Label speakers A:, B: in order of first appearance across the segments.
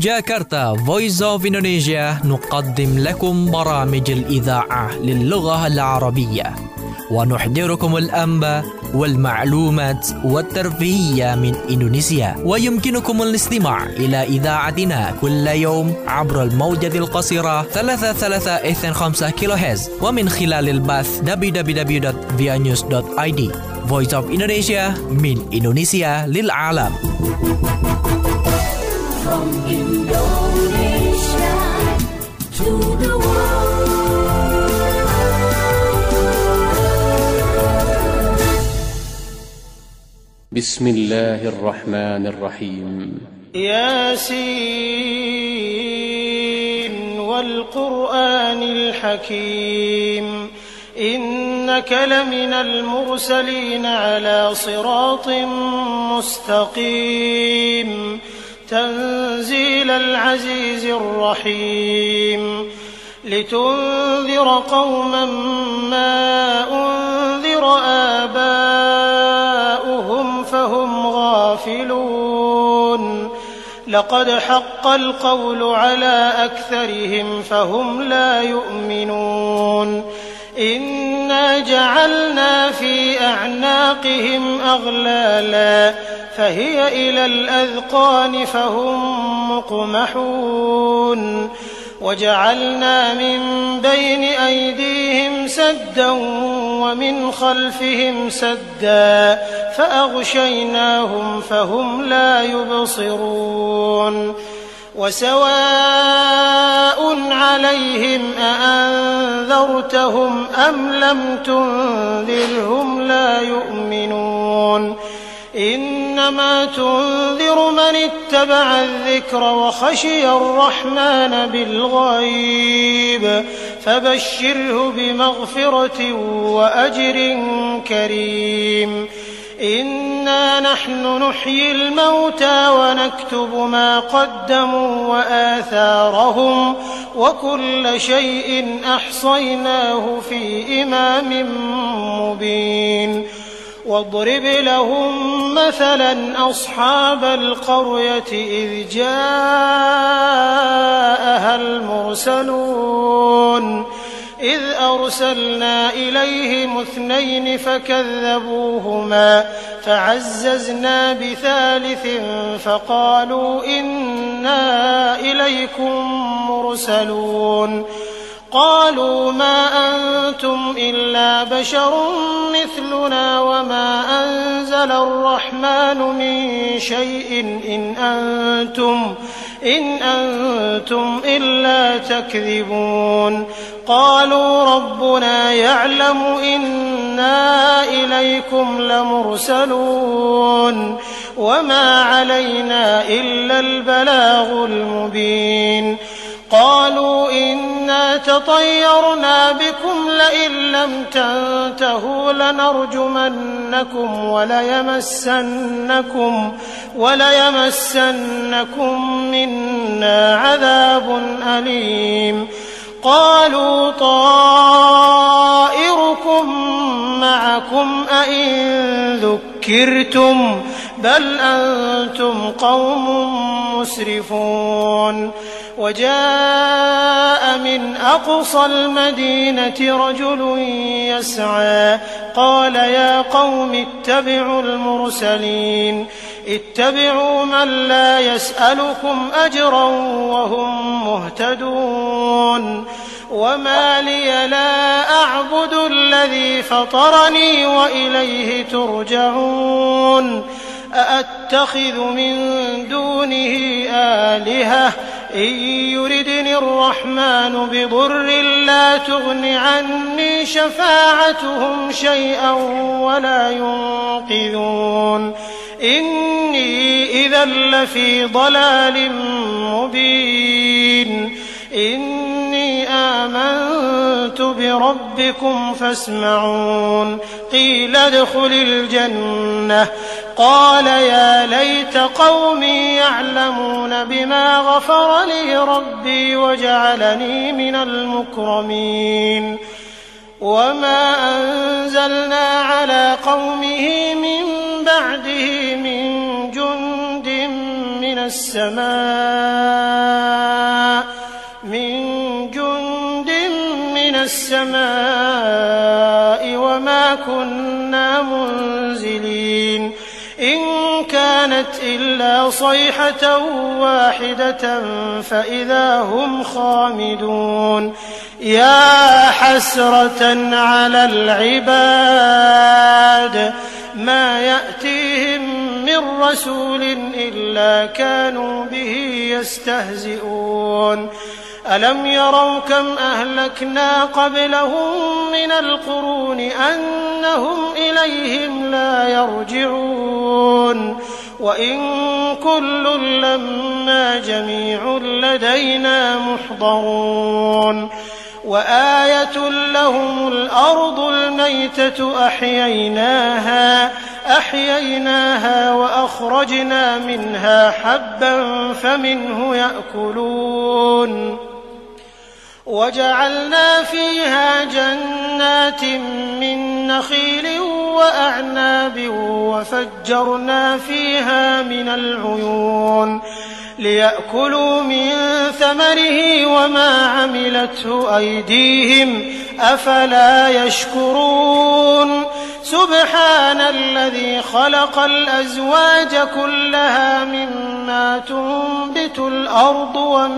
A: جاكرتا Voice of Indonesia نقدم لكم برامج الإذاعة للغة العربية ونحضركم الأنباء والمعلومات والترفيهية من إندونيسيا. ويمكنكم الاستماع إلى إذاعتنا كل يوم عبر الموجة القصيرة 3325 كيلوهرتز ومن خلال البث www.vianews.id. Voice of Indonesia من إندونيسيا للعالم.
B: From Indonesia to the world.
C: بسم الله الرحمن الرحيم.
D: ياسين والقرآن الحكيم إنك لمن المرسلين على صراط مستقيم تنزيل العزيز الرحيم لتنذر قوما ما أنذر آباؤهم فهم غافلون لقد حق القول على أكثرهم فهم لا يؤمنون إنا جعلنا في أعناقهم أغلالا فهي إلى الأذقان فهم مقمحون وجعلنا من بين أيديهم سدا ومن خلفهم سدا فأغشيناهم فهم لا يبصرون وسواء عليهم أأنذرتهم أم لم تنذرهم لا يؤمنون إنما تنذر من اتبع الذكر وخشي الرحمن بالغيب فبشره بمغفرة وأجر كريم إنا نحن نحيي الموتى ونكتب ما قدموا وآثارهم وكل شيء أحصيناه في إمام مبين واضرب لهم مثلا أصحاب القرية إذ جاءها المرسلون إذ أرسلنا إليهم 2 فكذبوهما فعززنا بثالث فقالوا إنا إليكم مرسلون قالوا ما أنتم إلا بشر مثلنا وما أنزل الرحمن من شيء إن أنتم إلا تكذبون قالوا ربنا يعلم إنا إليكم لمرسلون وما علينا إلا البلاغ المبين قالوا إنا تطيرنا بكم لئن لم تنتهوا لنرجمنكم وليمسنكم منا عذاب أليم قالوا طائركم معكم أئن ذكرتم بل أنتم قوم مسرفون وجاء من أقصى المدينة رجل يسعى قال يا قوم اتبعوا المرسلين اتبعوا من لا يسألكم أجرا وهم مهتدون وما لي لا أعبد الذي فطرني وإليه ترجعون أأتخذ من دونه آلهة إن يردني الرحمن بضر لا تغن عني شفاعتهم شيئا ولا ينقذون إني إذا لفي ضلال مبين إني آمنت بربكم فاسمعون قيل ادخل الجنة قال يا ليت قومي يعلمون بما غفر لي ربي وجعلني من المكرمين وما أنزلنا على قومه من بعده من جند من السماء السماء وما كنا منزلين إن كانت إلا صيحة واحدة فإذا هم خامدون يا حسرة على العباد ما يأتيهم من رسول إلا كانوا به يستهزئون ألم يروا كم أهلكنا قبلهم من القرون أنهم إليهم لا يرجعون وإن كل لما جميع لدينا محضرون وآية لهم الأرض الميتة أحييناها وأخرجنا منها حبا فمنه يأكلون وجعلنا فيها جنات من نخيل وأعناب وفجرنا فيها من العيون ليأكلوا من ثمره وما عملته أيديهم أفلا يشكرون سبحان الذي خلق الأزواج كلها مما تنبت الأرض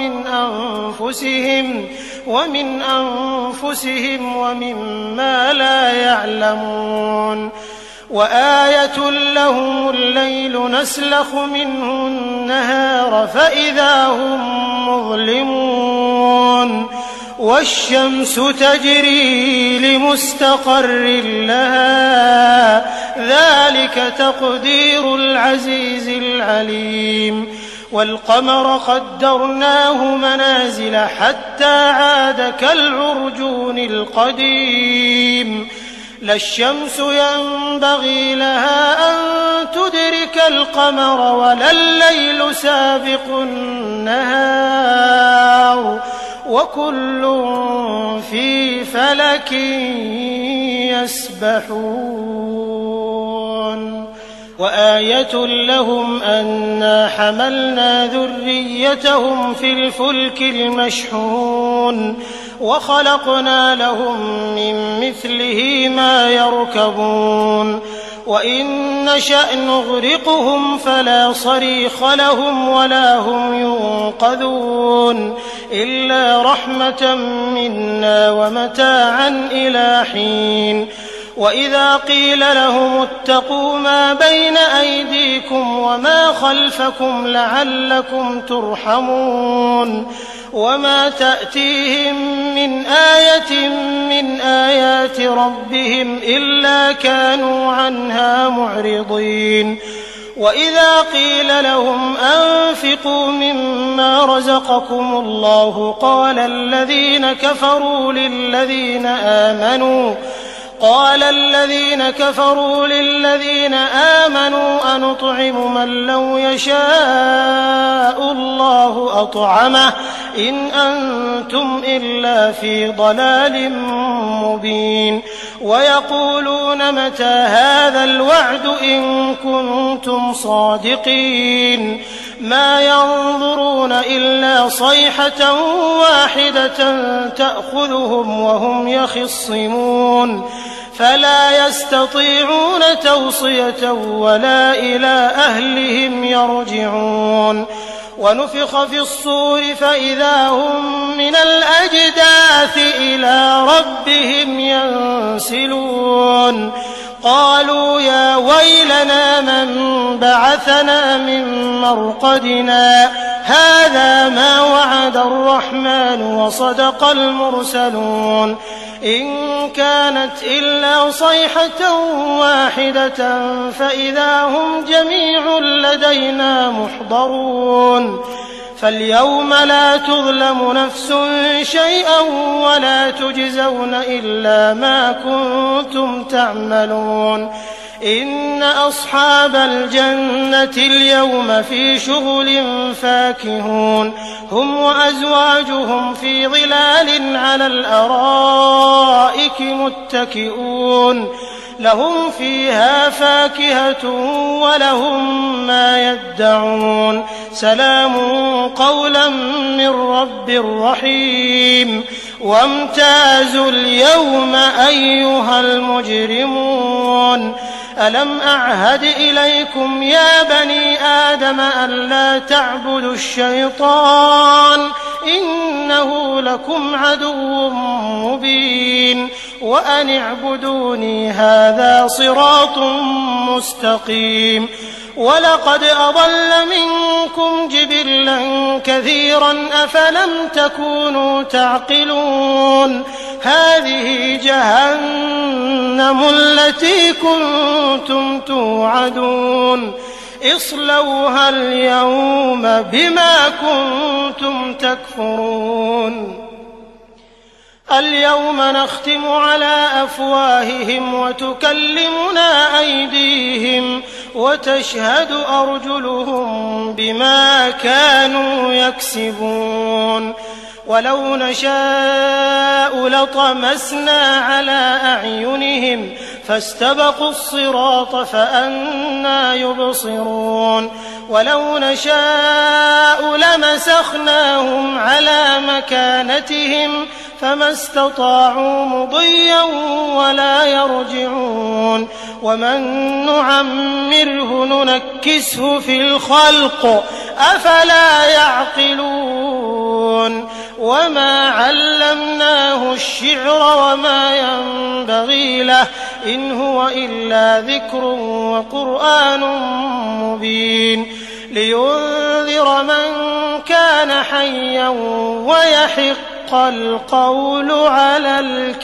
D: ومن أنفسهم ومما لا يعلمون وآية لهم الليل نسلخ منه النهار فإذا هم مظلمون والشمس تجري لمستقر لها ذلك تقدير العزيز العليم والقمر قدرناه منازل حتى عاد كالعرجون القديم لا الشمس ينبغي لها أن تدرك القمر ولا الليل سابق النهار وكل في فلك يسبحون وآية لهم أنا حملنا ذريتهم في الفلك المشحون وخلقنا لهم من مثله ما يركبون وإن نشأ نغرقهم فلا صريخ لهم ولا هم ينقذون إلا رحمة منا ومتاعا إلى حين وإذا قيل لهم اتقوا ما بين أيديكم وما خلفكم لعلكم ترحمون وما تأتيهم من آية من آيات ربهم إلا كانوا عنها معرضين وإذا قيل لهم أنفقوا مما رزقكم الله قال الذين كفروا للذين آمنوا أنطعم من لو يشاء الله أطعمه إن أنتم إلا في ضلال مبين ويقولون متى هذا الوعد إن كنتم صادقين ما ينظرون إلا صيحة واحدة تأخذهم وهم يخصمون فلا يستطيعون توصية ولا إلى أهلهم يرجعون ونفخ في الصور فإذا هم من الأجداث إلى ربهم ينسلون قالوا يا ويلنا من بعثنا من مرقدنا هذا ما وعد الرحمن وصدق المرسلون إن كانت إلا صيحة واحدة فإذا هم جميع لدينا محضرون فاليوم لا تظلم نفس شيئا ولا تجزون إلا ما كنتم تعملون إن أصحاب الجنة اليوم في شغل فاكهون هم وأزواجهم في ظلال على الأرائك متكئون لهم فيها فاكهة ولهم ما يدعون سلام قولا من رب رحيم وامتازوا اليوم أيها المجرمون ألم أعهد إليكم يا بني آدم ألا تعبدوا الشيطان إنه لكم عدو مبين وأن اعبدوني هذا صراط مستقيم ولقد أضل منكم جبلا كثيرا أفلم تكونوا تعقلون هذه جهنم التي كنتم توعدون اصلوها اليوم بما كنتم تكفرون اليوم نختم على أفواههم وتكلمنا أيديهم وتشهد أرجلهم بما كانوا يكسبون ولو نشاء لطمسنا على أعينهم فاستبقوا الصراط فأنى يبصرون ولو نشاء لمسخناهم على مكانتهم فما استطاعوا مضيا ولا يرجعون ومن نعمره ننكسه في الخلق أفلا يعقلون وما علمناه الشعر وما ينبغي له إن هو إلا ذكر وقرآن مبين لينذر من كان حيا ويحق القول على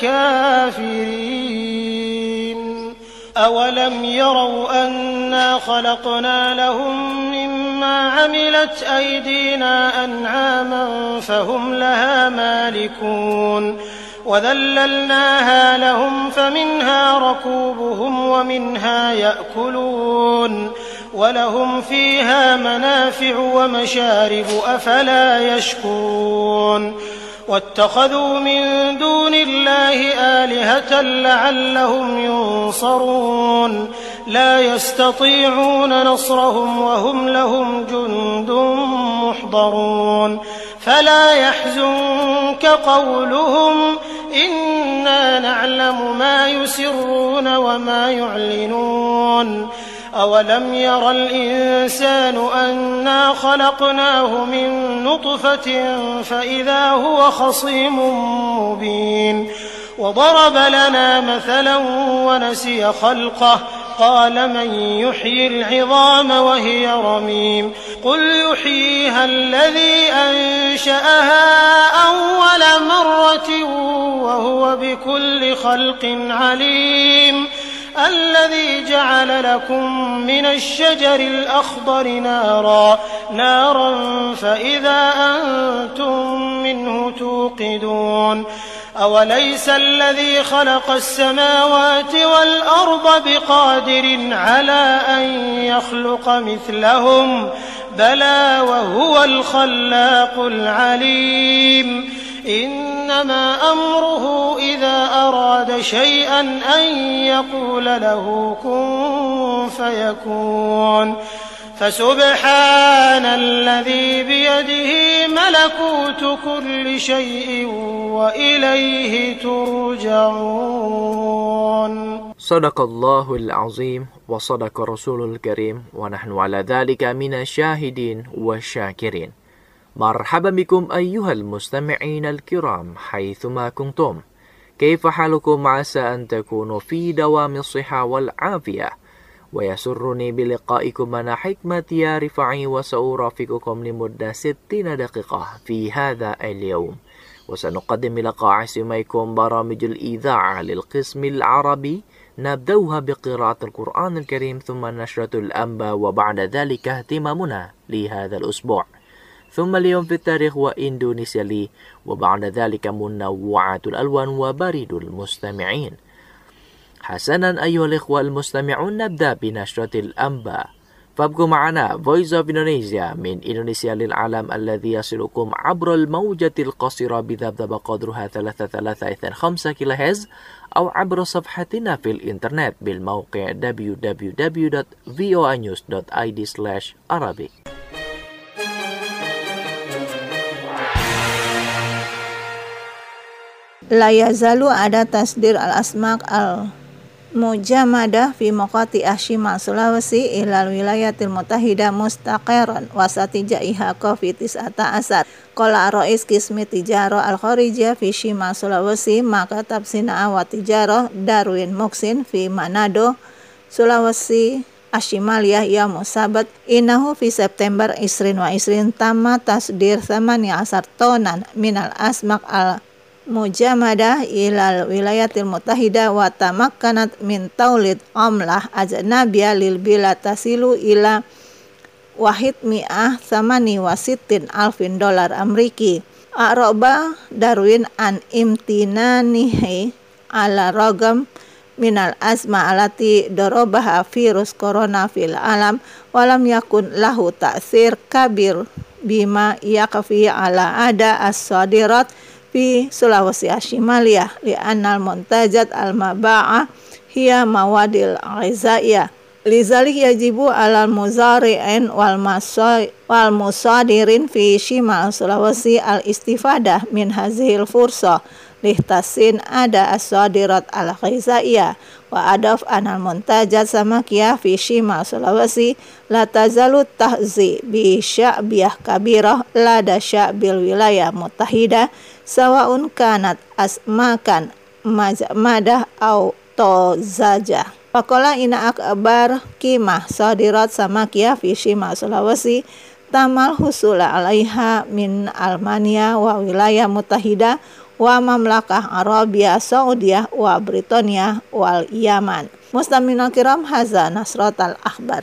D: الكافرين أولم يروا أنا خلقنا لهم مما عملت أيدينا أنعاما فهم لها مالكون وذللناها لهم فمنها ركوبهم ومنها يأكلون ولهم فيها منافع ومشارب أفلا يشكرون واتخذوا من دون الله آلهة لعلهم ينصرون لا يستطيعون نصرهم وهم لهم جند محضرون فلا يحزنك قولهم إنا نعلم ما يسرون وما يعلنون أولم ير الإنسان أنا خلقناه من نطفة فإذا هو خصيم مبين وضرب لنا مثلا ونسي خلقه قال من يحيي العظام وهي رميم قل يحييها الذي أنشأها أول مرة وهو بكل خلق عليم الذي جعل لكم من الشجر الأخضر نارا فإذا أنتم منه توقدون أوليس الذي خلق السماوات والأرض بقادر على أن يخلق مثلهم بلى وهو الخلاق العليم إنما أمره إذا أراد شيئا أن يقول له كن فيكون فسبحان الذي بيده ملكوت كل شيء وإليه ترجعون
E: صدق الله العظيم وصدق رسول الكريم ونحن على ذلك من الشاهدين والشاكرين. مرحبا بكم أيها المستمعين الكرام حيثما كنتم. كيف حالكم؟ عسى أن تكونوا في دوام الصحة والعافية، ويسرني بلقائكم أنا حكمة يا رفعي، وسأرافقكم لمدة 60 دقيقة في هذا اليوم، وسنقدم لقاء سميكم برامج الإذاعة للقسم العربي، نبدأها بقراءة القرآن الكريم ثم نشرة الأنباء، وبعد ذلك اهتمامنا لهذا الأسبوع، ثم اليوم في التاريخ وإندونيسيا لي، وبعد ذلك منوعات الألوان وبريد المستمعين. حسنا أيها الإخوة المستمعون، نبدأ بنشرة الأنباء، فابقوا معنا Voice of Indonesia من إندونيسيا للعالم الذي يصلكم عبر الموجة القصيرة بذبذب قدرها 335 كيلوهرتز، أو عبر صفحتنا في الإنترنت بالموقع www.voanews.id/Arabic.
F: la yazalu ada tasdir al-asmak al-mujamadah fi maqati Shimal Sulawesi ilal wilayatil mutahida mustaqirran wasati jaiha fi 19 qala rais qismi tijarah al-kharijiyah fi Shimal Sulawesi maka tabsina wa tijarah Darwin Muksin fi Manado Sulawesi Ashimaliyah ya musabat inahu fi September 2020 tamma tasdir 18 tonan minal asmak al mujamadah ilal wilayatil mutahida wa tamakkanat min taulid amlah ajnabiyah lil bila tasilu ila wahid mi'ah samani wasitin alfin dolar Ameriki. Aroba Darwin an imtinanihi ala rogam minal asma alati dorobaha virus corona fil alam walam yakun lahu ta'sir kabir bima yakfi ala ada as-sadirat fi Sulawesi Ashimaliyah li'annal muntajat al-maba'ah hiya mawadil ghizaiyah lizalik yajibu alal muzari'in wal musadirin fi Shimal Sulawesi al-istifadah min hazihil fursa lihtasin ada as-sadirat al-ghizaiyah wa adaf anal muntajat samakiyah fi Shimal Sulawesi la tazalu tahzi bi sya'biyah kabirah lada sya'bil wilayah mutahidah sawaun kanat asmakan majamadah au tozaja. Pakola ina akbar kimah sadirat samakiyah fi Shimal Sulawesi tamal husula alaiha min Almania wa wilayah mutahidah wa mamlakah Arabia Saudiyah wa Britania wal Yaman. Muslimin al-kiram, haza nasratal akhbar.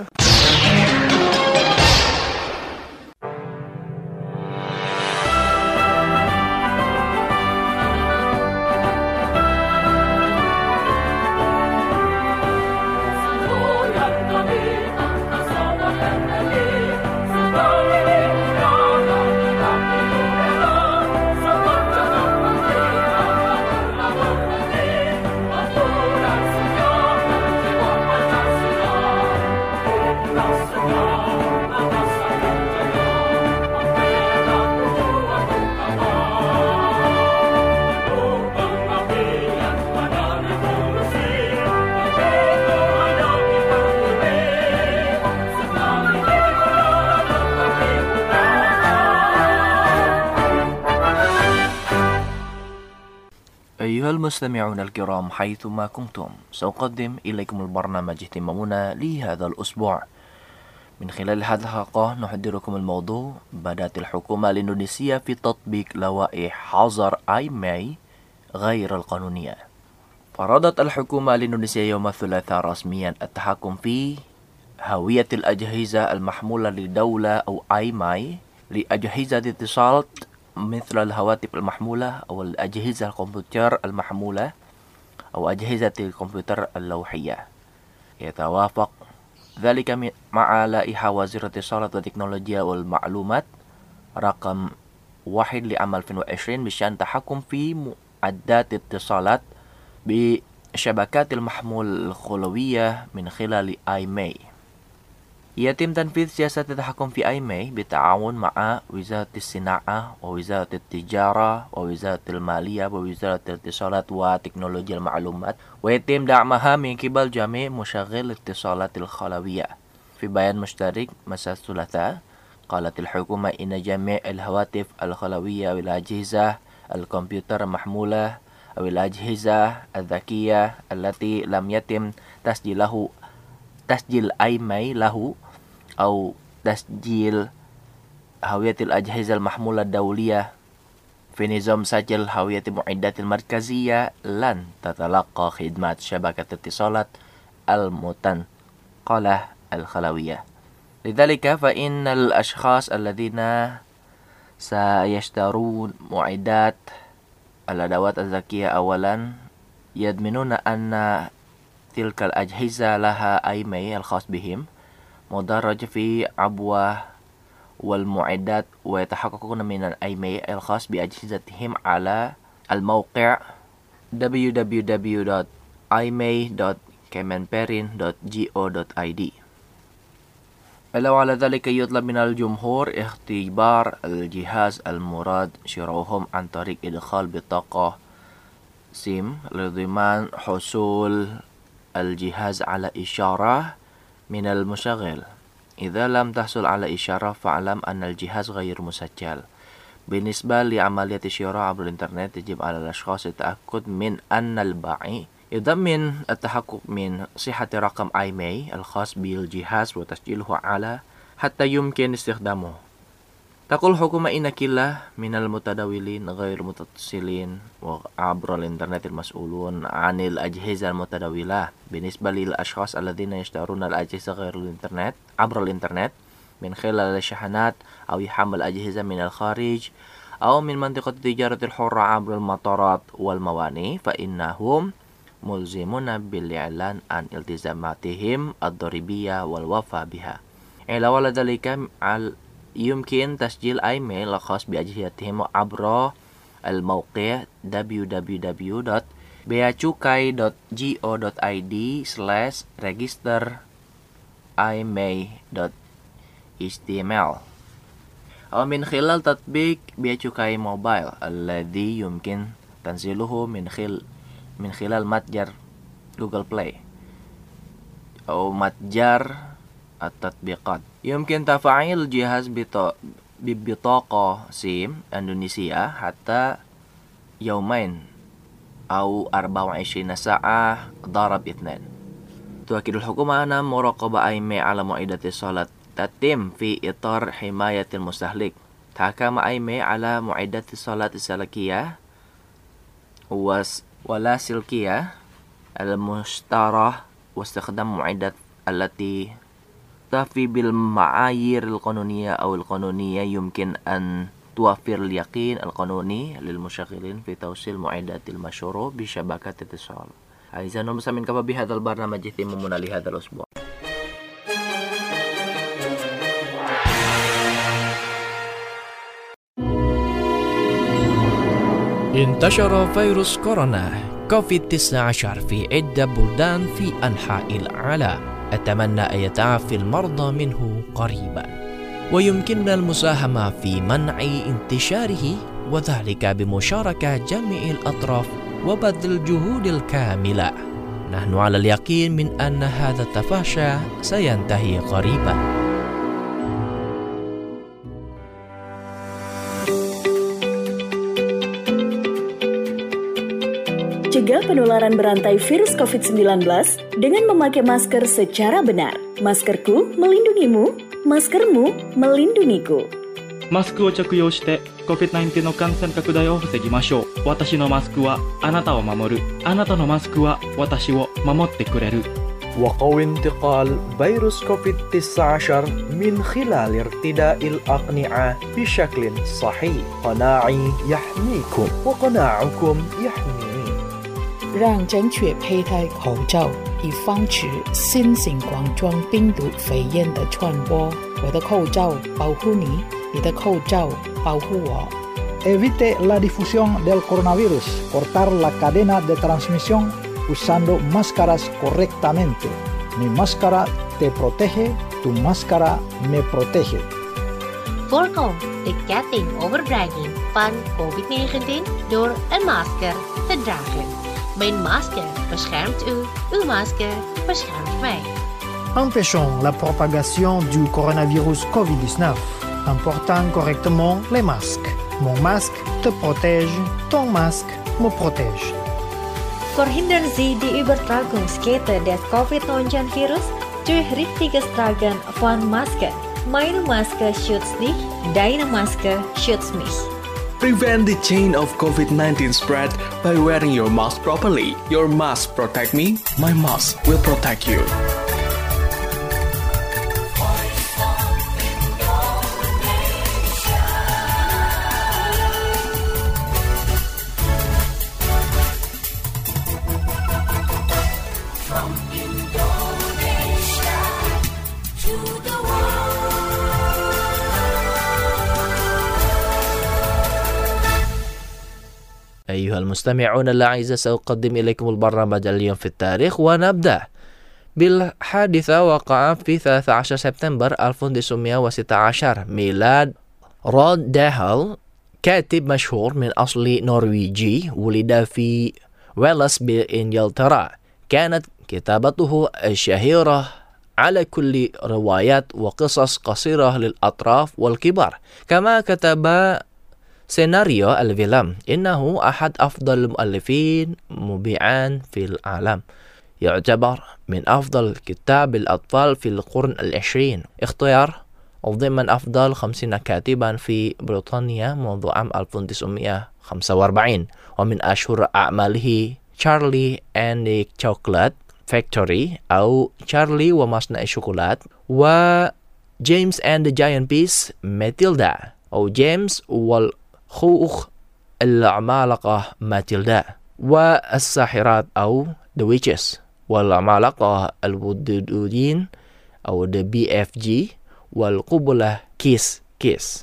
E: أيها المستمعون الكرام حيثما كنتم سأقدم إليكم البرنامج اهتمامنا لهذا الأسبوع. من خلال هذه الحلقة نحضركم الموضوع بدأت الحكومة الإندونيسية في تطبيق لوائح حظر IMEI غير القانونية. فرضت الحكومة الإندونيسية يوم الثلاثاء رسميا التحكم في هوية الأجهزة المحمولة لدولة أو IMEI لأجهزة اتصال مثل الهواتف المحمولة أو الأجهزة الكمبيوتر المحمولة أو أجهزة الكمبيوتر اللوحية. يتوافق ذلك مع لائحة وزير الاتصالات والتكنولوجيا والمعلومات رقم 1 لعام 2020 بشأن التحكم في معدات الاتصالات بشبكات المحمول الخلوية من خلال IMEI. يتم تنفيذ سياسة التحكم في IMEI بالتعاون مع وزارة الصناعة ووزارة التجارة ووزارة المالية ووزارة الاتصالات وتكنولوجيا المعلومات، ويتم دعمها من قبل جميع مشغل الاتصالات الخلوية. في بيان مشترك مساء الثلاثاء قالت الحكومة إن جميع الهواتف الخلوية والأجهزة الكمبيوتر المحمولة أو الأجهزة الذكية التي لم يتم تسجيل IMEI له أو تسجيل هوية الأجهزة المحمولة الدولية في نظام سجل هوية المعدات المركزية لن تتلقى خدمات شبكة الاتصالات المتنقلة الخلوية. لذلك فإن الأشخاص الذين سيشترون معدات الأدوات الذكية أولا يضمنون أن تلك الأجهزة لها IMEI الخاص بهم مدرج في عبوة والمعدات، ويتحققون من IMEI الخاص بأجهزتهم على الموقع www.imei.kemenperin.go.id. على ذلك يطلب من الجمهور اختبار الجهاز المراد شراؤهم عن طريق إدخال بطاقة SIM لضمان حصول الجهاز على إشارة من المشغل. إذا لم تحصل على إشارة فاعلم أن الجهاز غير مسجل. بالنسبة لعملية الشراء عبر الإنترنت يجب على الأشخاص التأكد من أن البائع يضمن التحقق من صحة رقم IMEI الخاص بالجهاز وتسجيله على حتى يمكن استخدامه. تقول الحكومة إن كلا من المتداولين غير متصلين عبر الإنترنت المسؤولون عن الأجهزة المتداولة. بالنسبة للأشخاص الذين يشترون الأجهزة غير الإنترنت عبر الإنترنت من خلال الشحنات أو يحمل أجهزة من الخارج أو من منطقة التجارة الحرة عبر المطارات والموانئ فإنهم ملزمون بالإعلان عن التزاماتهم الضريبية والوفاء بها. علاوة على ذلك يمكن تسجيل إيميل الخاص بأجهزتهم عبر الموقع www.beacukai.go.id/register-imei.html أو من خلال تطبيق بياcukai موبايل الذي يمكن تنزيله من خلال متجر جوجل بلاي أو متجر التطبيقات. يمكن تفعيل الجهاز ببطاقة سيم إندونيسيا حتى يومين أو 24 ساعة ضرب 2. تؤكد الحكومة أن مراقبة IMEI على معدات الصلاة تتم في إطار حماية المستهلك. تحكم IMEI على معدات الصلاة السلكية واللاسلكية المشترى واستخدام معدات التي تفي بالمعايير القانونية أو القانونية يمكن أن توفر اليقين القانوني للمشغلين في توصيل معدات المشروع بشبكة اتصال. أعزائنا المستمعين كفى بهذا البرنامج يتممنا لهذا الأسبوع.
A: انتشر فيروس كورونا كوفيد-19 في عدة بلدان في أنحاء العالم. أتمنى أن يتعافى المرضى منه قريبا ويمكننا المساهمة في منع انتشاره وذلك بمشاركة جميع الأطراف وبذل الجهود الكاملة. نحن على اليقين من أن هذا التفاشي سينتهي قريبا.
G: Cegah penularan berantai virus COVID-19 dengan memakai masker secara benar. Maskerku melindungimu, maskermu melindungiku.
H: マスクを着用して COVID-19 の感染拡大を防ぎましょう。私のマスクはあなたを守る。あなたのマスクは私を守ってくれる。
I: وقوي انتقال فيروس كوفيد-19 من خلال ارتداء الأقنعة بشكل صحيح. قناعي يحميكم وقناعكم يحميني.
J: 让正确佩戴口罩，以防止新型冠状病毒肺炎的传播。我的口罩保护你，你的口罩保护我。
K: Evite la difusión del coronavirus. Cortar la cadena de transmisión usando máscaras correctamente. Mi máscara te protege, tu máscara me protege.
L: Voorkom de ketting overdraging van COVID-19 door een masker te dragen. Mijn masker beschermt u, uw masker beschermt mij.
M: Empêchons la propagation du coronavirus COVID-19 en portant correctement les masques. Mon masque te protège, ton masque me protège.
N: Verhindern Sie die Übertragungskette des COVID-19-Virus durch richtiges Tragen von Masken. Meine Maske schützt dich, deine Maske schützt mich.
O: Prevent the chain of COVID-19 spread by wearing your mask properly. Your mask protect me, my mask will protect you.
E: أيها المستمعون الأعزاء سأقدم إليكم البرنامج اليوم في التاريخ ونبدأ بالحادثة وقع في 13 سبتمبر 1916 ميلاد رود داهل كاتب مشهور من أصل نرويجي ولد في
A: ولس بإنجلترا. كانت كتابته الشهيرة على كل روايات وقصص قصيرة للأطراف والكبار. كما كتب سيناريو الفيلم. إنه أحد أفضل المؤلفين مبيعاً في العالم. يعتبر من أفضل كتاب الأطفال في القرن العشرين. اختيار ضمن أفضل 50 كاتباً في بريطانيا منذ عام 1945. ومن أشهر أعماله تشارلي and the Chocolate Factory أو تشارلي ومصنع الشوكولات، وجيمس and the Giant Peach ماتيلدا أو جيمس والخوخ العمالقة ماتيلدا، والساحرات أو The Witches، والعمالقة الودودين أو The BFG، والقبلة كيس كيس.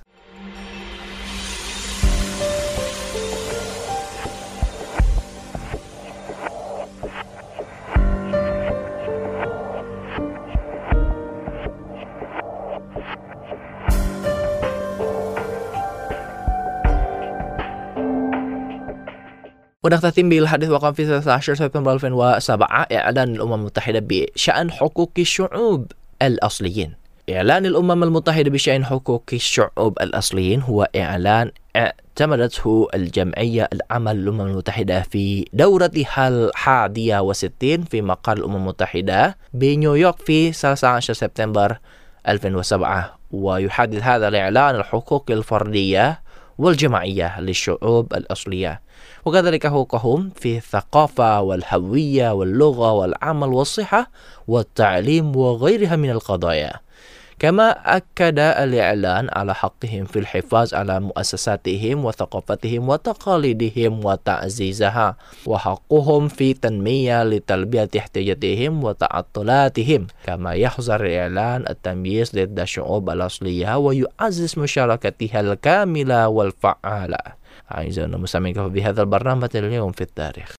A: ونختتم بالحديث. وقام في 13 سبتمبر 2007 إعلان الأمم المتحدة بشأن حقوق الشعوب الأصليين. إعلان الأمم المتحدة بشأن حقوق الشعوب الأصليين هو إعلان اعتمدته الجمعية العامة للأمم المتحدة في دورتها 61 في مقر الأمم المتحدة بنيويورك في 13 سبتمبر 2007. ويحدد هذا الإعلان الحقوق الفردية والجماعية للشعوب الأصلية، وكذلك حقوقهم في الثقافة والهوية واللغة والعمل والصحة والتعليم وغيرها من القضايا. كما أكد الإعلان على حقهم في الحفاظ على مؤسساتهم وثقافتهم وتقاليدهم وتعزيزها، وحقهم في تنمية لتلبية احتياجاتهم وتعطلاتهم. كما يحظر الإعلان التمييز ضد الشعوب الأصلية ويعزز مشاركتها الكاملة والفعالة. أعزائنا المستمعين، بهذا البرنامج اليوم في التاريخ.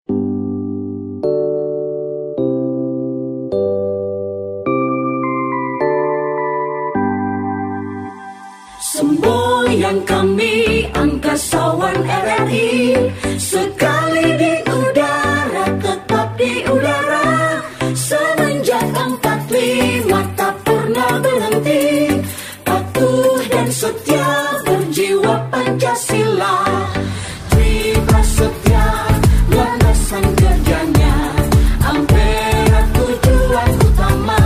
B: Semboyan kami angkasawan RRI, sekali di udara tetap di udara. Semenjak 45 tak pernah berhenti, patuh dan setia berjiwa Pancasila. Triprasetya landasan kerjanya, Ampera tujuan utama.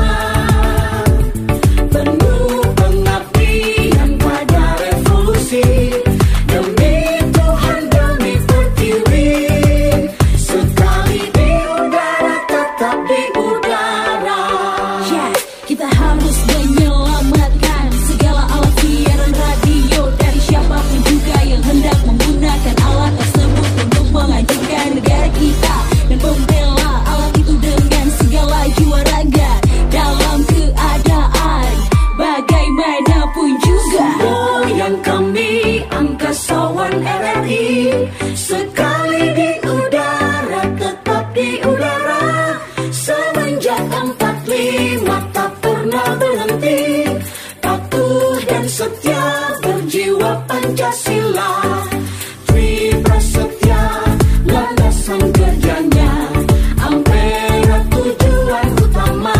B: Penuh pengabdian pada revolusi, demi Tuhan demi pertiwi. Sekali di udara tetap di udara.
P: Ya, kita harus menyelamatkan segala alat siaran radio dari siapapun juga yang hendak menggunakan alat tersebut untuk menghancurkan negara kita dan membela alat itu dengan segala jiwa raga dalam keadaan bagaimanapun juga.
B: Semboyan kami angkasawan RRI, sekali di udara tetap di udara. Semenjak 45 tak pernah berhenti, patuh dan setia berjiwa Pancasila. Triprasetya landasan kerjanya, Ampera tujuan utama.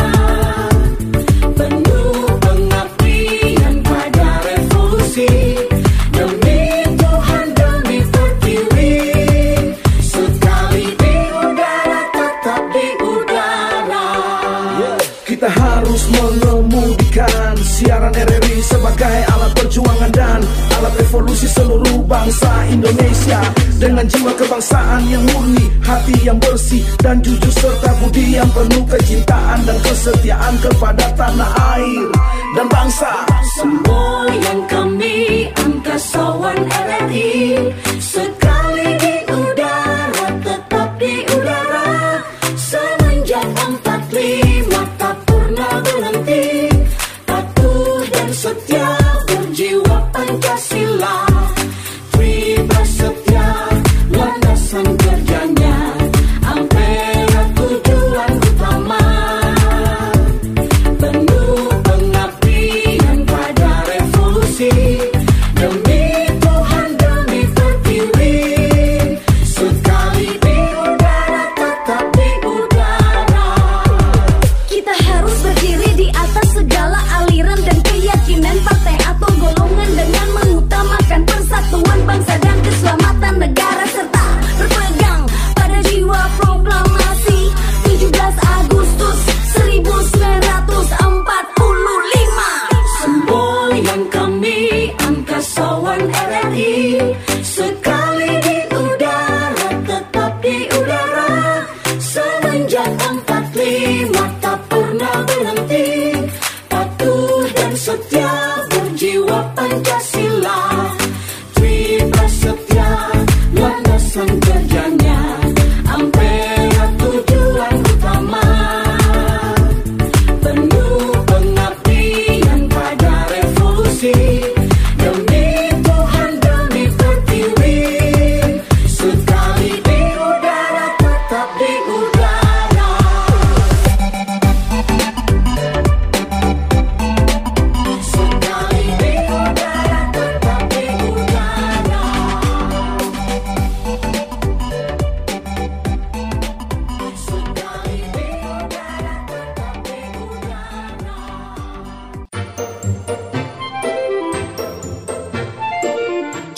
B: Penuh pengabdian pada revolusi, demi Tuhan demi pertiwi. Sekali di udara tetap di udara.
Q: Kita harus mengemudikan siaran RRI sebagai alat perjuangan dan alat revolusi seluruh bangsa Indonesia. Dengan jiwa kebangsaan yang murni, hati yang bersih dan jujur serta budi yang penuh kecintaan dan kesetiaan kepada tanah air dan bangsa.
B: Semboyan kami angkasawan RRI, sekali di udara tetap di udara. Semenjak 45 tak pernah berhenti, patuh dan setia berjiwa Pancasila. Triprasetya landasan kerjanya, Ampera tujuan utama. Penuh pengabdian pada revolusi, demi Tuhan demi pertiwi. Sekali di udara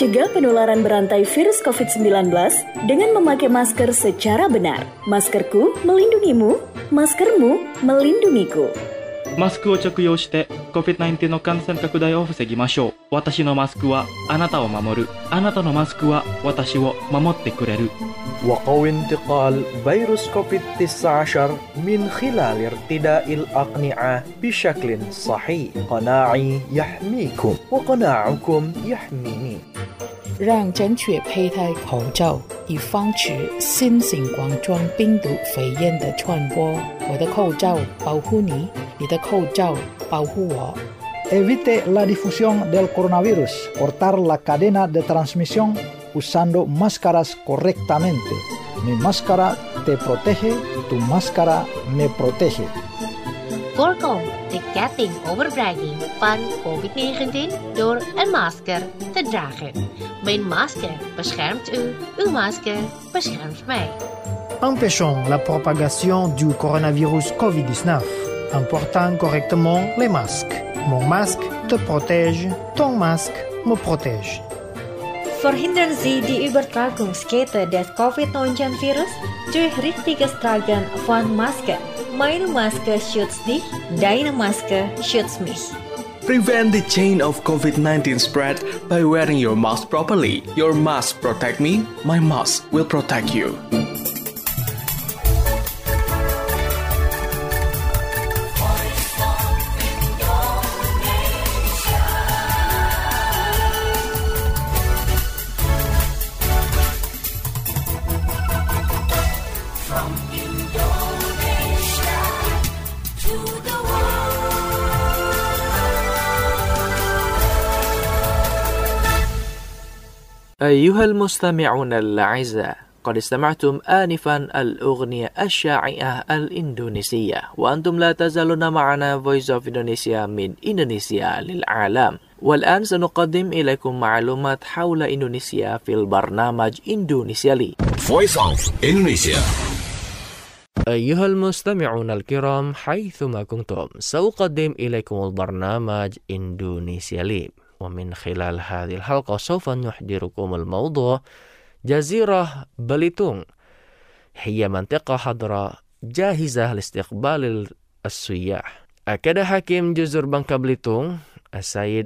G: Cegah penularan berantai virus COVID-19 dengan memakai masker secara benar. Maskerku melindungimu, maskermu melindungiku.
H: マスクを着用して COVID-19 の感染拡大を防ぎましょう。私のマスクはあなたを守る。あなたのマスクは私を守ってくれる。
I: وقو انتقال فيروس كوفيد-19 من خلال ارتداء الأقنعة بشكل صحيح. قناعي يحميكم وقناعكم يحميني.
J: 让正确佩戴口罩，以防止新型冠状病毒肺炎的传播。我的口罩保护你，你的口罩保护我。
K: Evite la difusión del coronavirus. Cortar la cadena de transmisión usando máscaras correctamente. Mi máscara te protege, tu máscara me protege.
L: Voorkom de ketting overbrenging van COVID-19 door een masker te dragen. Mijn masker beschermt u, uw masker beschermt mij.
M: Empêchons la propagation du coronavirus COVID-19 en portant correctement les masques. Mon masque te protège, ton masque me protège.
N: Verhindern Sie die Übertragungskette des Covid-19-Virus durch richtiges Tragen von Masken. Meine Maske schützt dich, deine Maske schützt mich.
O: Prevent the chain of COVID-19 spread by wearing your mask properly. Your mask protect me, my mask will protect you.
E: أيها المستمعون الأعزاء، قد استمعتم آنفا الأغنية الشائعة الإندونيسية، وأنتم لا تزالون معنا Voice of Indonesia من إندونيسيا للعالم. والآن سنقدم إليكم معلومات حول إندونيسيا في البرنامج إندونيسيا لي.
R: Voice of Indonesia.
A: أيها المستمعون الكرام حيثما كنتم، سأقدم إليكم البرنامج إندونيسيا لي، ومن خلال هذه الحلقة سوف نحضركم الموضوع جزيرة بليتونغ. هي منطقة خضراء جاهزة لاستقبال السياح. أكد حاكم جزر بانكا بليتونغ السيد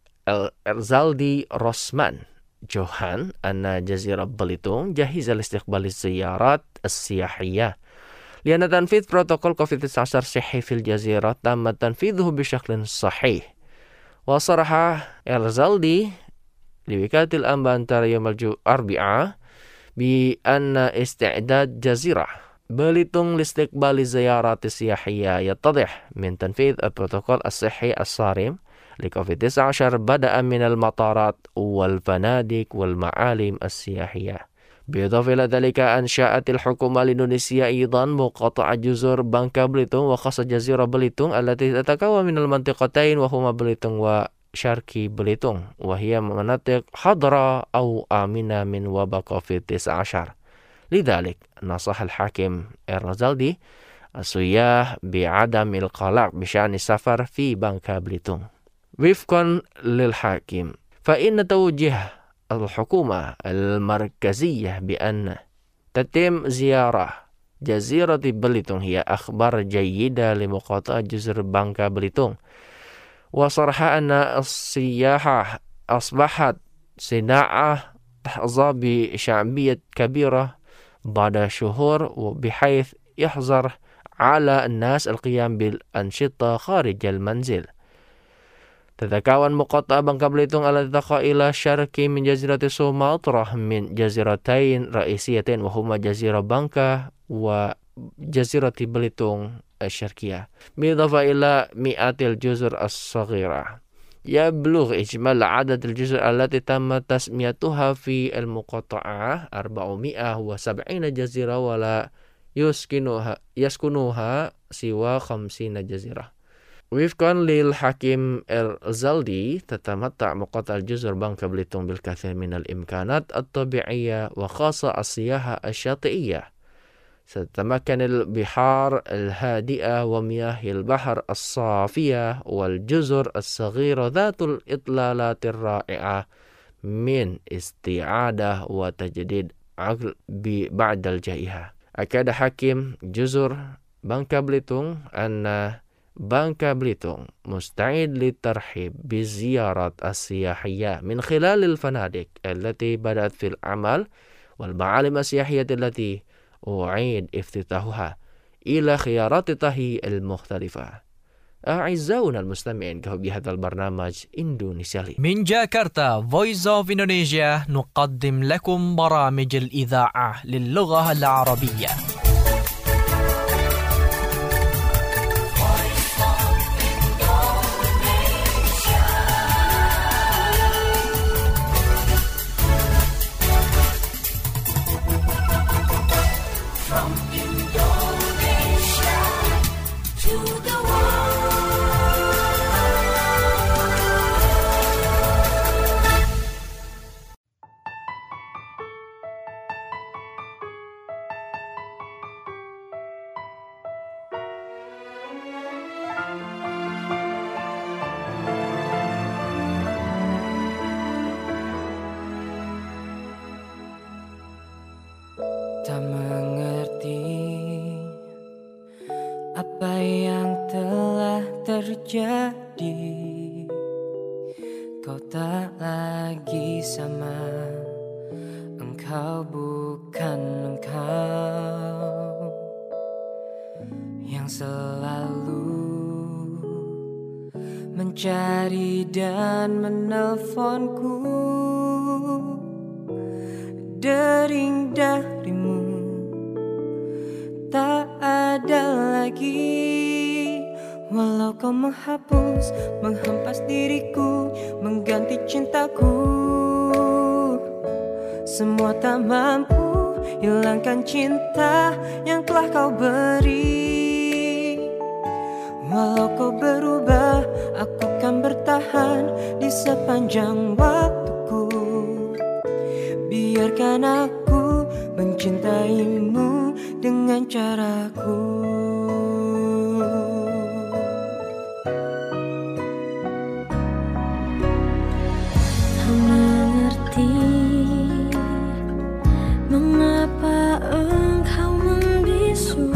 A: إرزالدي روسمان جوهان أن جزيرة بليتونغ جاهزة لاستقبال الزيارات السياحية، لأن تنفيذ بروتوكول كوفيد-19 صحي في الجزيرة تم تنفيذه بشكل صحيح. وصرح إرزالدي لوكالة الأنباء يوم الأربعاء بأن استعداد جزيرة بليتونغ لاستقبال الزيارات السياحية يتضح من تنفيذ البروتوكول الصحي الصارم لكوفيد-19 بدءا من المطارات والفنادق والمعالم السياحية. بالإضافة إلى ذلك أنشأت الحكومة الإندونيسية أيضا مقاطعة جزر بانكا بليتونغ، وخاصة جزيرة بليتونغ التي تتكون من المنطقتين وهما بليتونغ وشرقي بليتونغ، وهي مناطق خضراء أو آمنة من وباء كوفيد-19. لذلك نصح الحاكم إرزالدي السياح بعدم القلق بشأن السفر في بانكا بليتونغ. وفقا للحاكم فإن توجيه الحكومة المركزية بأن تتم زيارة جزيرة بليتونغ هي أخبار جيدة لمقاطعة جزر بانكا بليتونغ. وصرح أن السياحة أصبحت صناعة تحظى بشعبية كبيرة بعد شهور، بحيث يحظر على الناس القيام بالأنشطة خارج المنزل. تتكون مقاطعة بانكا بليتونغ التي تقع إلى الشرق من جزيرة سومطرة من جزيرتين رئيسيتين، وهما جزيرة بانكا وجزيرة بليتونغ الشرقية، بالإضافة إلى مئات الجزر الصغيرة. يبلغ إجمالي عدد الجزر التي تم تسميتها في المقاطعة 470 جزيرة، ولا يسكنها سوى 50 جزيرة. وفقا للحاكم إرزالدي تتمتع مقاطعة الجزر بانكا بليتونغ بالكثير من الإمكانات الطبيعية وخاصة السياحة الشاطئية. ستتمكن البحار الهادئة ومياه البحر الصافية والجزر الصغيرة ذات الإطلالات الرائعة min isti'adah wa tajdid aql ba'dal jaiha. Akada Hakim Juzur Bangka Belitung anna Bangka Belitung musta'id litarhib biziyarat as-siyahiyah min khilal al-fanadik allati badat fil amal wal ma'alim as-siyahiyah allati u'id iftitahuha ila khiyaratihi al-mukhtalifah. أعزائنا المستمعين كهو بهذا البرنامج إندونيسيالي.
S: من جاكرتا Voice of Indonesia نقدم لكم برامج الإذاعة للغة العربية.
B: From Indonesia to the
T: tak mengerti apa yang telah terjadi. Kau tak lagi sama, engkau bukan engkau yang selalu mencari dan menelponku. Dering darimu tak ada lagi, walau kau menghapus, menghempas diriku, mengganti cintaku. Semua tak mampu hilangkan cinta yang telah kau beri. Walau kau berubah, aku kan bertahan di sepanjang waktuku. Biarkan aku mencintaimu dengan caraku.
U: Tak mengerti mengapa engkau membisu.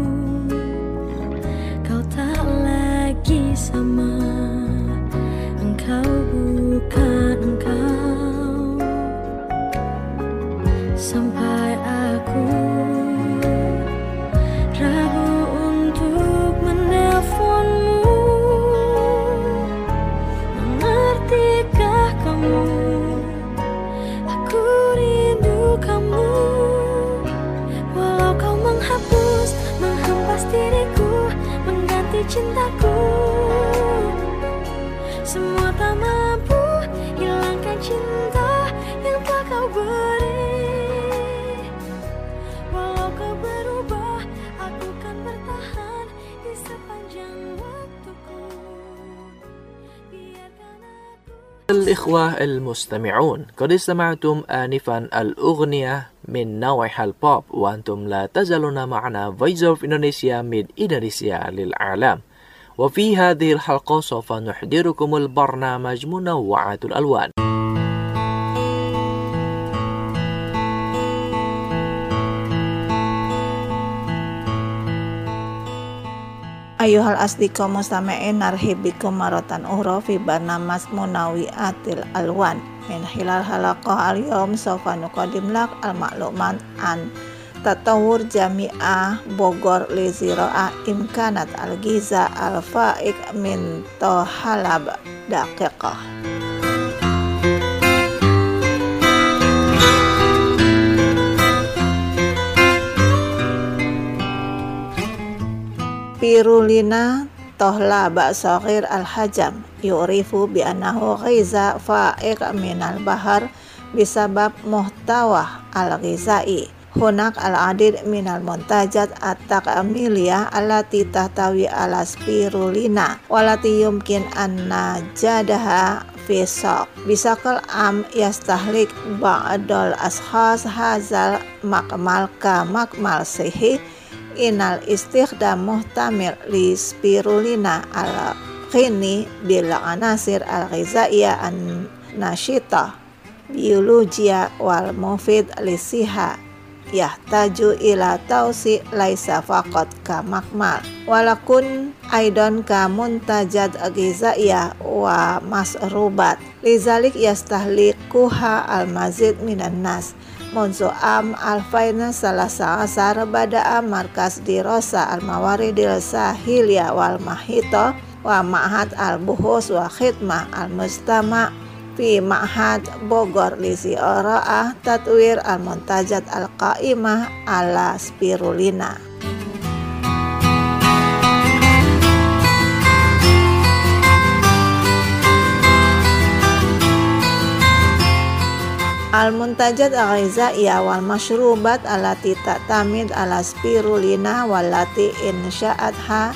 U: Kau tak lagi sama, engkau bukan engkau. Sampai aku ragu untuk menelponmu. Mengertikah kamu? Aku rindu kamu. Walau kau menghapus, menghempas diriku, mengganti cintaku. Semua tak mampu hilangkan cinta yang telah kau beri.
E: الإخوة المستمعون، قد استمعتم آنفا الأغنية من نوعها البوب، وأنتم لا تزالون معنا Voice of Indonesia من إندونيسيا للعالم. وفي هذه الحلقة سوف نحضركم البرنامج منوعة الألوان.
F: Ayuhal asdiqo mustami'in narhibikum maratan ukhra fi barnamas munawiatil alwan. Min hilal halaqah al-yawm sawfa nuqaddim lak al-ma'lumat an tatawur jami'ah Bogor li zira'ah imkanat al-giza al-fa'iq min tohalab daqiqah. Spirulina tohla ba'sagir al-hajam yurifu bi'annahu ghiza fa'iq minal bahar bisabab muhtawa al-ghizai. Hunak al-adid minal muntajat at-taqamiliyah allati tahtawi ala spirulina walati yumkin anna jadaha fisaq. Bisakal am yastahlik ba'dal ashas hazal makmal ka makmal sihi. Inal istighdam muhtamil li spirulina al-ghini bil anasir al-ghizaiyah an-nashita biologia wal mufid lisiha yahtaju ila tausi laisa faqat ka makmal walakun aidon ka muntajat ghizaiyah wa masrubat lizalik yastahlikuha al mazid minan nas munzu am alfaina salasa asar bada'a markas dirasa al mawaridil sahiliyah wal mahita wa ma'had al buhus wa khidmah al mustama' fi ma'had Bogor li ziarah tatwir al muntajat al qaimah ala spirulina. Al-muntajat al-ghizaiyah wal masyrubat allati ta'tamid ala spirulina wallati insya'atha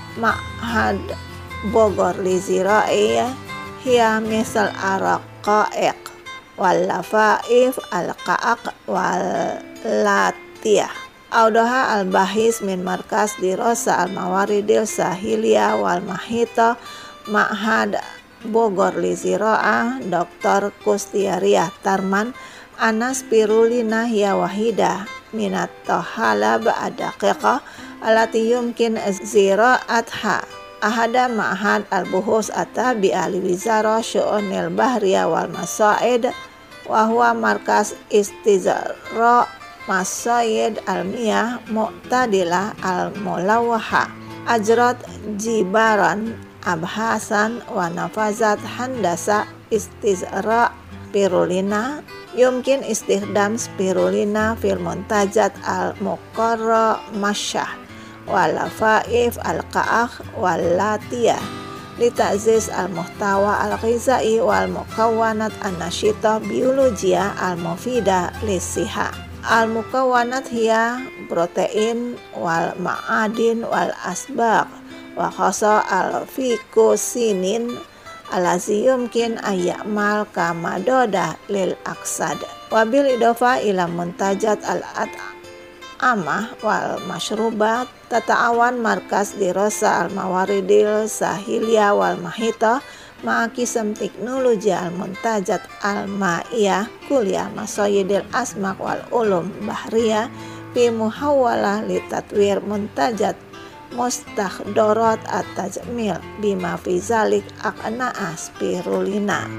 F: ma'had Bogor li zira'iyah hiya misal araqa'iq wal lafaif al-qa'aq wal latiyah awdaha al-bahis min markas dirasa al-mawaridil sahiliyah wal mahita ma'had Bogor li zira'ah Dr. Kustiariah Tarman ana spirulina hiya wahida minat tahala ba'daqiqah alati yumkin zira'atha ahada ma'had al-buhus atabi ahli wizara syu'unil bahriyah wal masa'id wa huwa markas istizara masayid al-miyah mu'tadilah al-mulawwaha ajrat jibaran abhasan wa nafazat handasa istizra spirulina yumkin istikhdam spirulina fil muntajat al-muqarra masyah wal lafaif al-qa'akh wal latiyah lita'ziz al-muhtawa al-ghizai wal mukawwanat an-nashita biologia al-mufida lisiha al-mukawwanat hiya protein wal ma'adin wal asbaq wa khasa al-fikusinin alazi yumkin ayyamal kamadoda lil aksad wabil idofa ila muntajat al-at'amah wal masyrubat tata'awan markas dirasa al-mawaridil sahiliyah wal mahita ma'akisam teknologi al-muntajat al-ma'iyah kuliah masoyidil asmak wal ulum bahriyah fi muhawwalah li tatwir muntajat mustakhdorat at-tajmil bima fi zalik aqna'a spirulina.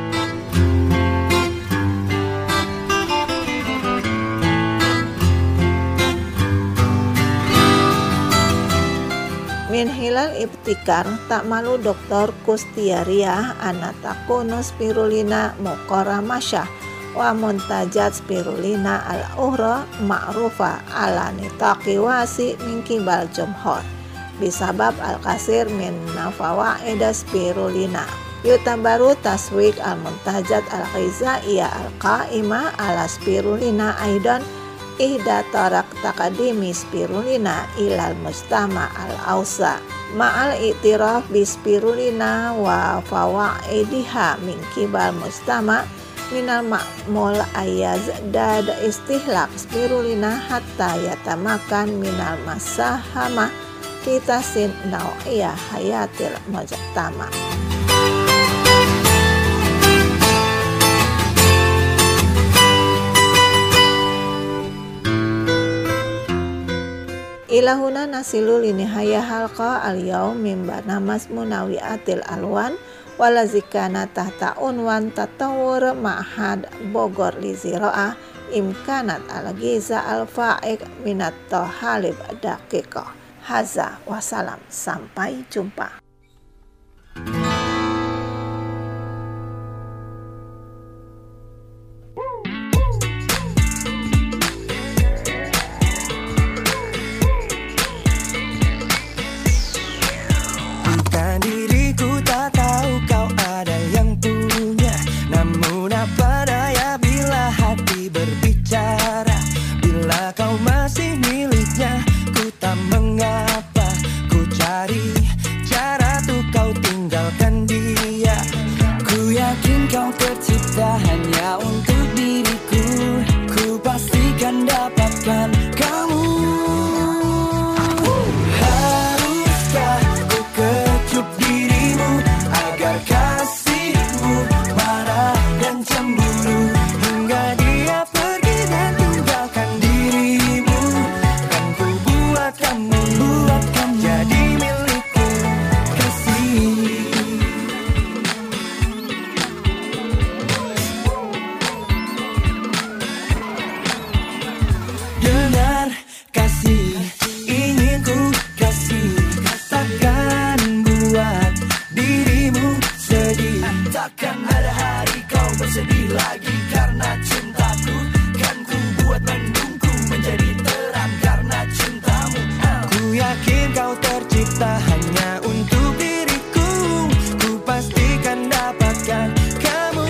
F: Min hilal ibtikar tak malu Dr. Kustiariah anatakunu spirulina muqara masyah wa muntajat spirulina al-ukhra ma'rufa ala nitaqi wasi min kibal jumhur bisabab al-kasir min nafawaida spirulina yutabaru taswik al-muntajat al-ghizaiyah al-qaimah ala spirulina aidan ihda tarak takadimi spirulina ilal mustama al-awsa ma'al iktiraf bi spirulina wa fawaidiha min kibal mustama minal ma'mul ayazdad istihlak spirulina hatta yatamakan minal masahamah fitasin naw'iyah hayatil mujtama. Ilahuna nasilu linihaya halqa al-yawm min barnamas munawiatil alwan walazikana tahta unwan tatawur ma'had Bogor li zira'ah imkanat al-giza al-fa'iq minat tahalib daqiqah haza wassalam sampai jumpa.
T: Masih miliknya, ku tak mengapa, ku cari cara Tak hanya untuk diriku, ku pastikan dapatkan kamu.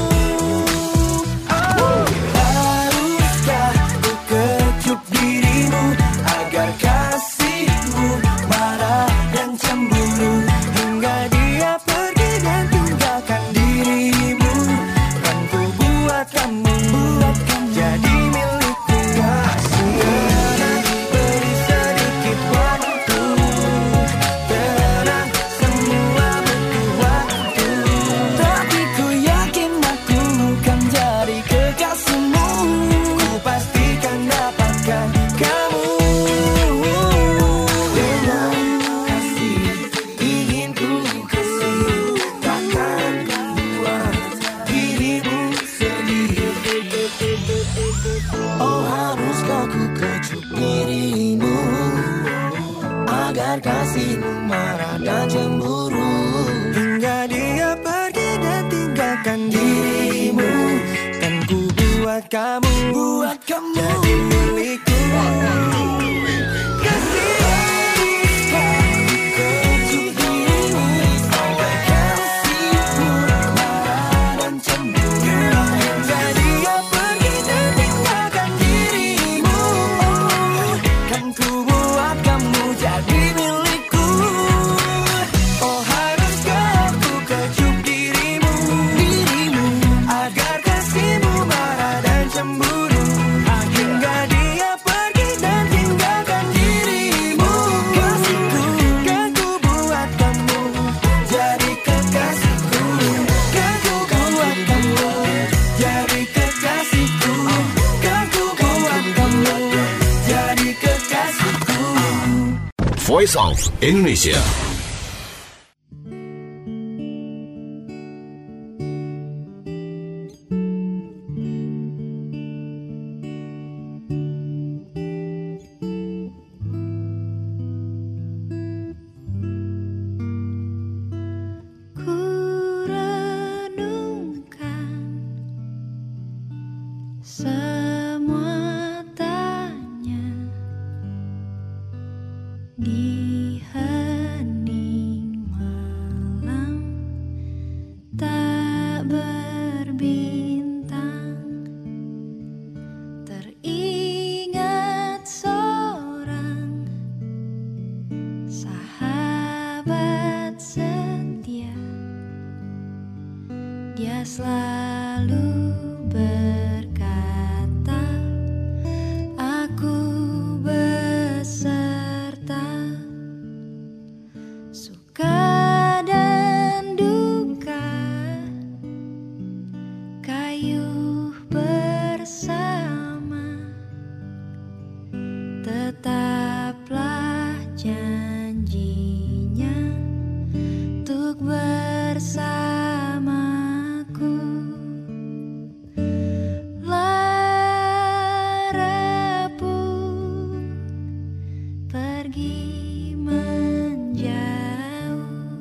T: Haruskah ku kecup dirimu agar kasihmu marah dan cemburu, hingga dia pergi dan tinggalkan dirimu. Kan ku buat kamu jadi milikku. Tenang, beri sedikit waktu. Tenang, semua butuh waktu. Tapi ku yakin aku kan jadi kekasihmu. Ku pastikan dapatkan kamu. Dengan kasih ingin ku kasih, takkan buat dirimu sedih. Oh, haruskah ku kecup dirimu agar kasihmu marah dan cemburu, hingga dia pergi dan tinggalkan dirimu. Kan ku buat kamu jadi milikku.
R: Voice of Indonesia.
U: Semua tanya di hening malam tak berbintang, teringat seorang sahabat setia. Dia selalu berkata, aku beserta suka dan duka, kayuh bersama. Tetaplah janjinya untuk bersamaku. Lara pun pergi menjauh,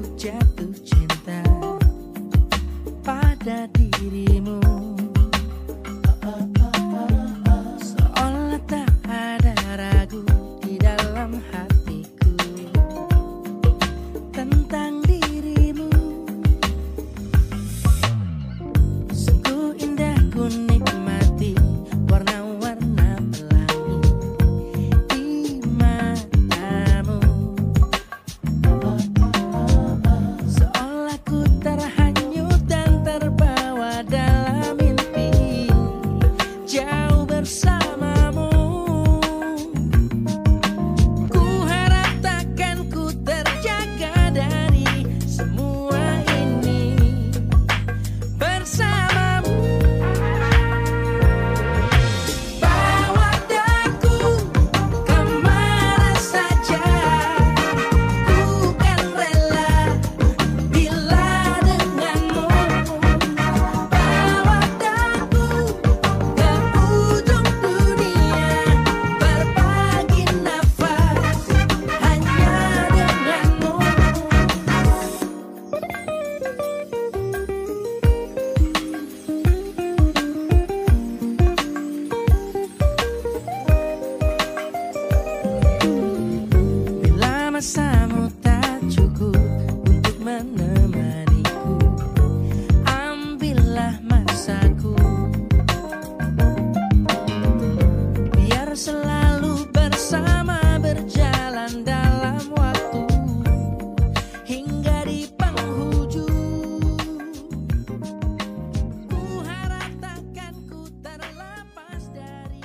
T: jatuh cinta pada dirimu, seolah tak ada ragu di dalam hatiku tentang dirimu. Sungguh indah ku nikmati warna-warna pelangi di matamu, seolah ku terhanyut dan terbawa dalam mimpi jauh bersamamu. Ku harap takkan ku terjaga dari semua ini bersamamu. Bawa daku kemana saja, ku kan rela bila denganmu. Bawa daku ke ujung dunia, berbagi nafas hanya denganmu. Bila masamu tak cukup untuk menemaniku, ambillah masaku, biar selalu bersama berjalan dalam waktu hingga di penghujung. Ku harap takkan ku terlepas dari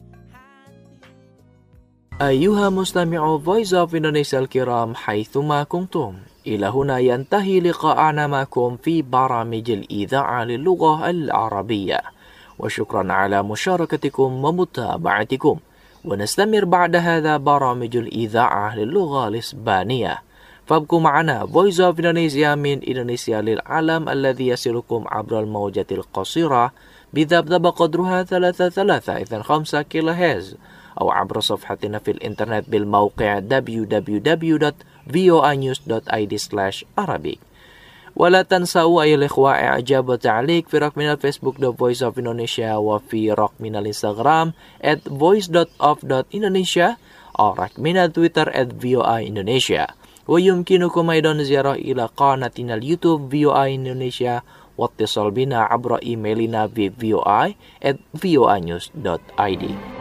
E: أيها مستمعو Voice of Indonesia الكرام حيثما كنتم، إلى هنا ينتهي لقاءنا معكم في برامج الإذاعة للغة العربية، وشكرا على مشاركتكم ومتابعتكم. ونستمر بعد هذا برامج الإذاعة للغة الإسبانية، فابقوا معنا Voice of Indonesia من إندونيسيا للعالم الذي يصلكم عبر الموجة القصيرة بذبذب قدرها 3.325 كيلوهرتز، أو عبر صفحتنا في الإنترنت بالموقع www.voanews.id/Arabic. ولا تنسوا أيها الإخوة إعجاب وتعليق في رقمنا الفيسبوك The Voice of Indonesia، وفي رقمنا الإنستغرام @voice.of.indonesia، أو رقمنا تويتر @voa_indonesia. ويمكنكم أيضا زيارة إلى قناتنا اليوتيوب VOA Indonesia، واتصال بنا عبر إيميلنا voa@voanews.id.